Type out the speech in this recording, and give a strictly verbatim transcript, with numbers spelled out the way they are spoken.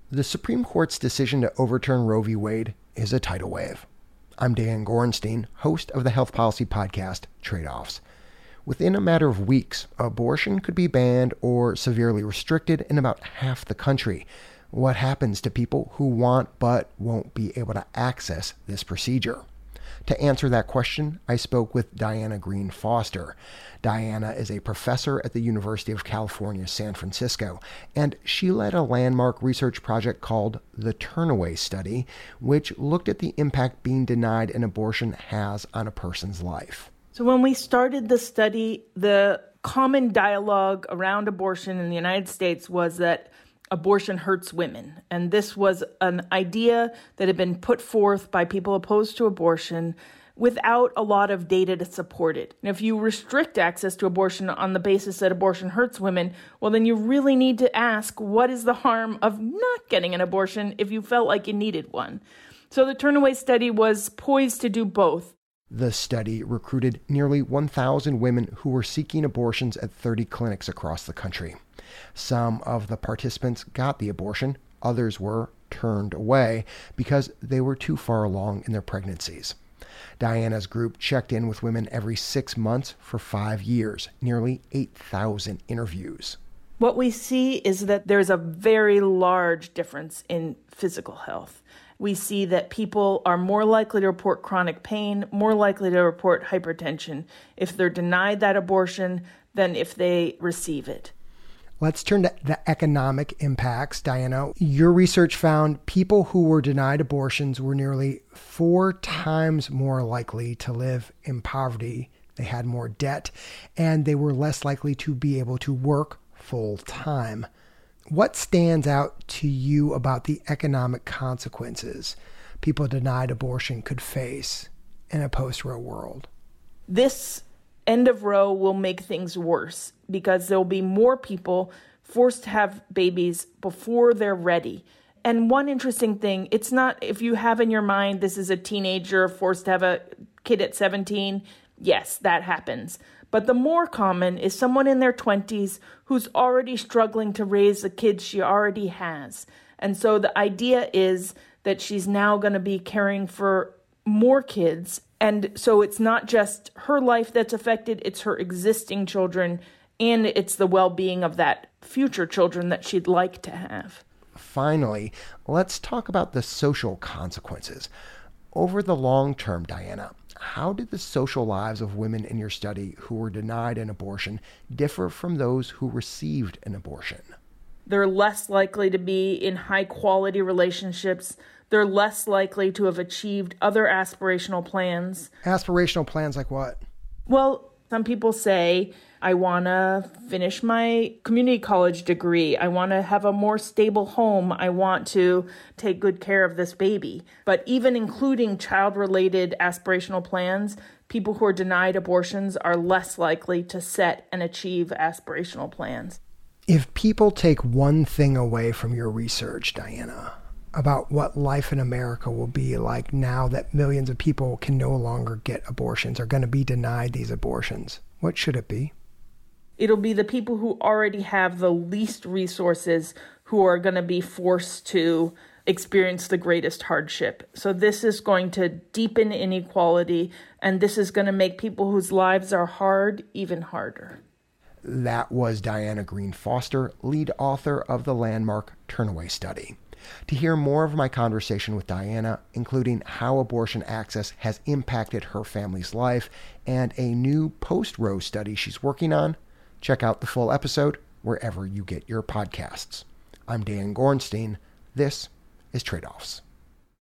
The Supreme Court's decision to overturn Roe v. Wade is a tidal wave. I'm Dan Gorenstein, host of the health policy podcast, Trade-Offs. Within a matter of weeks, abortion could be banned or severely restricted in about half the country. What happens to people who want but won't be able to access this procedure? To answer that question, I spoke with Diana Green Foster. Diana is a professor at the University of California, San Francisco, and she led a landmark research project called the Turnaway Study, which looked at the impact being denied an abortion has on a person's life. So when we started the study, the common dialogue around abortion in the United States was that abortion hurts women. And this was an idea that had been put forth by people opposed to abortion without a lot of data to support it. And if you restrict access to abortion on the basis that abortion hurts women, well, then you really need to ask, what is the harm of not getting an abortion if you felt like you needed one? So the Turnaway Study was poised to do both. The study recruited nearly one thousand women who were seeking abortions at thirty clinics across the country. Some of the participants got the abortion, others were turned away because they were too far along in their pregnancies. Diana's group checked in with women every six months for five years, nearly eight thousand interviews. What we see is that there's a very large difference in physical health. We see that people are more likely to report chronic pain, more likely to report hypertension if they're denied that abortion than if they receive it. Let's turn to the economic impacts, Diana. Your research found people who were denied abortions were nearly four times more likely to live in poverty. They had more debt, and they were less likely to be able to work full time. What stands out to you about the economic consequences people denied abortion could face in a post-Roe world? This end of Roe will make things worse because there'll be more people forced to have babies before they're ready. And one interesting thing, it's not if you have in your mind this is a teenager forced to have a kid at seventeen, yes, that happens. But the more common is someone in their twenties who's already struggling to raise the kids she already has. And so the idea is that she's now going to be caring for more kids. And so it's not just her life that's affected, it's her existing children, and it's the well-being of that future children that she'd like to have. Finally, let's talk about the social consequences. Over the long term, Diana, how did the social lives of women in your study who were denied an abortion differ from those who received an abortion? They're less likely to be in high-quality relationships. They're less likely to have achieved other aspirational plans. Aspirational plans like what? Well, some people say, I want to finish my community college degree. I want to have a more stable home. I want to take good care of this baby. But even including child-related aspirational plans, people who are denied abortions are less likely to set and achieve aspirational plans. If people take one thing away from your research, Diana, about what life in America will be like now that millions of people can no longer get abortions, are going to be denied these abortions, what should it be? It'll be the people who already have the least resources who are going to be forced to experience the greatest hardship. So this is going to deepen inequality, and this is going to make people whose lives are hard even harder. That was Diana Green Foster, lead author of the landmark Turnaway Study. To hear more of my conversation with Diana, including how abortion access has impacted her family's life and a new post-Roe study she's working on, check out the full episode wherever you get your podcasts. I'm Dan Gorenstein. This is Trade-Offs.